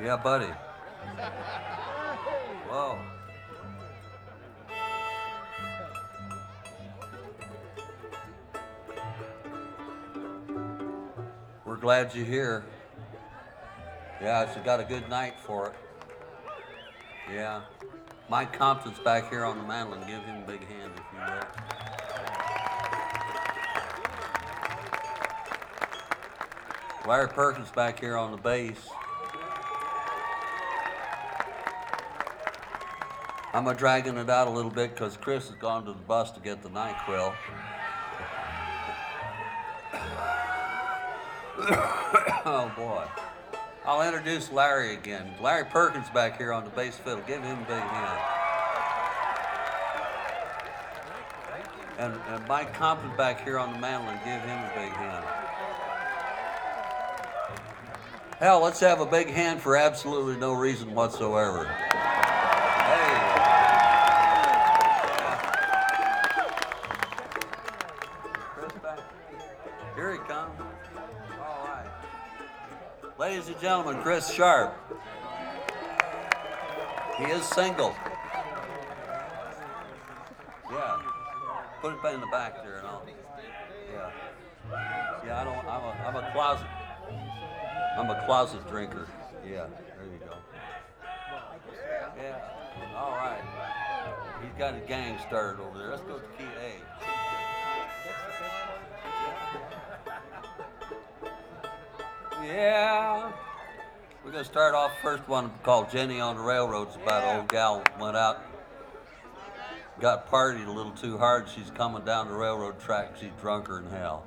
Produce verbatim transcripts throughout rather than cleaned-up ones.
Yeah, buddy. Whoa. We're glad you're here. Yeah, she got a good night for it. Yeah. Mike Compton's back here on the mandolin. Give him a big hand if you will. Larry Perkins back here on the bass. I'm a dragging it out a little bit because Chris has gone to the bus to get the NyQuil. Oh boy. I'll introduce Larry again. Larry Perkins back here on the bass fiddle. Give him a big hand. And, and Mike Compton back here on the mandolin. Give him a big hand. Hell, let's have a big hand for absolutely no reason whatsoever. Hey. Chris back. Here he comes. All right. Ladies and gentlemen, Chris Sharp. He is single. Yeah. Put it in the back there and all. Yeah. Yeah, I don't, I'm a, I'm a closet. I'm a closet drinker. Yeah, there you go. Yeah, all right. He's got a gang started over there. Let's go to key A. Yeah. We're going to start off first one called Jenny on the Railroad. It's about an old gal went out, got partied a little too hard. She's coming down the railroad track. She's drunker than hell.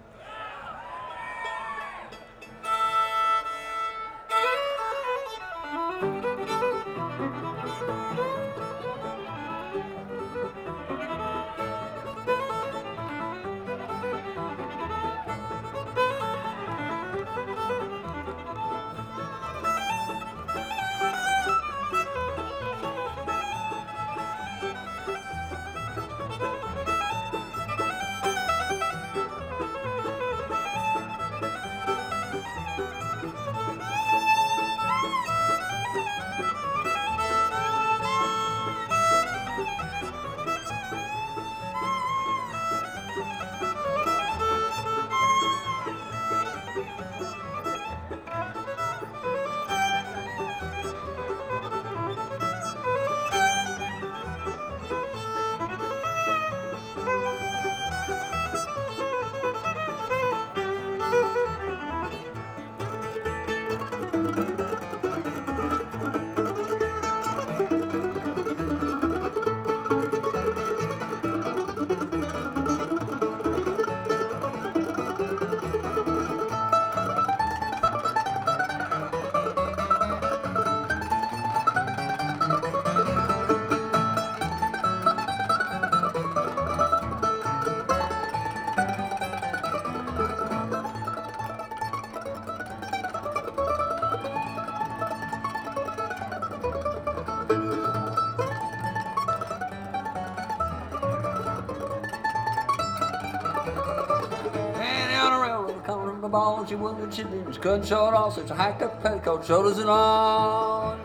She wouldn't, she didn't, she couldn't show it all, such a hacked up petticoat, shoulders and all.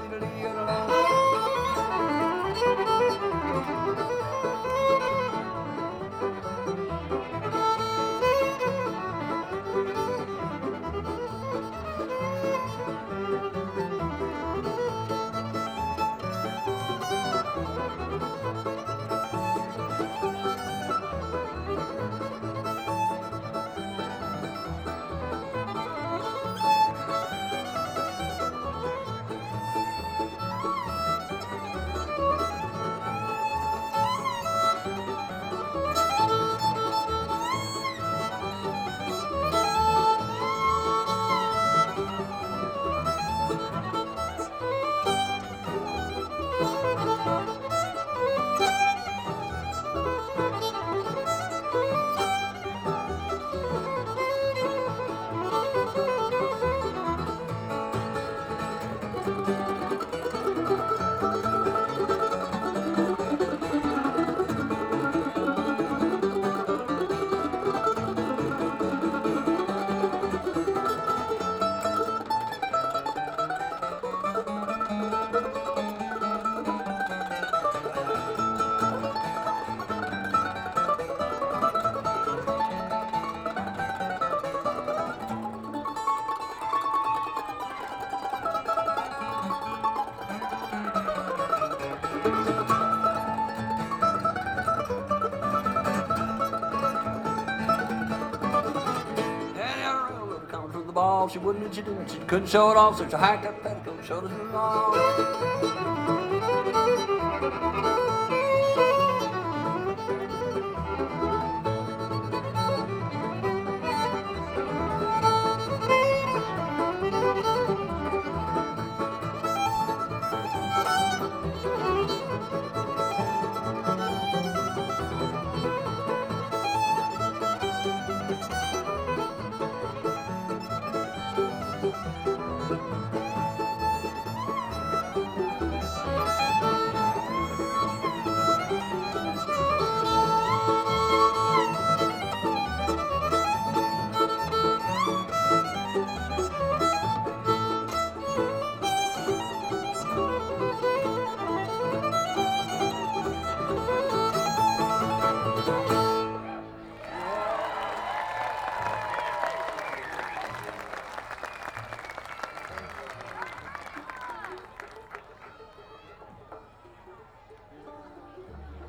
Danny had a railroad coming from the ball. She wouldn't and she didn't. She couldn't show it off, so she hiked up petticoat, showed us her all.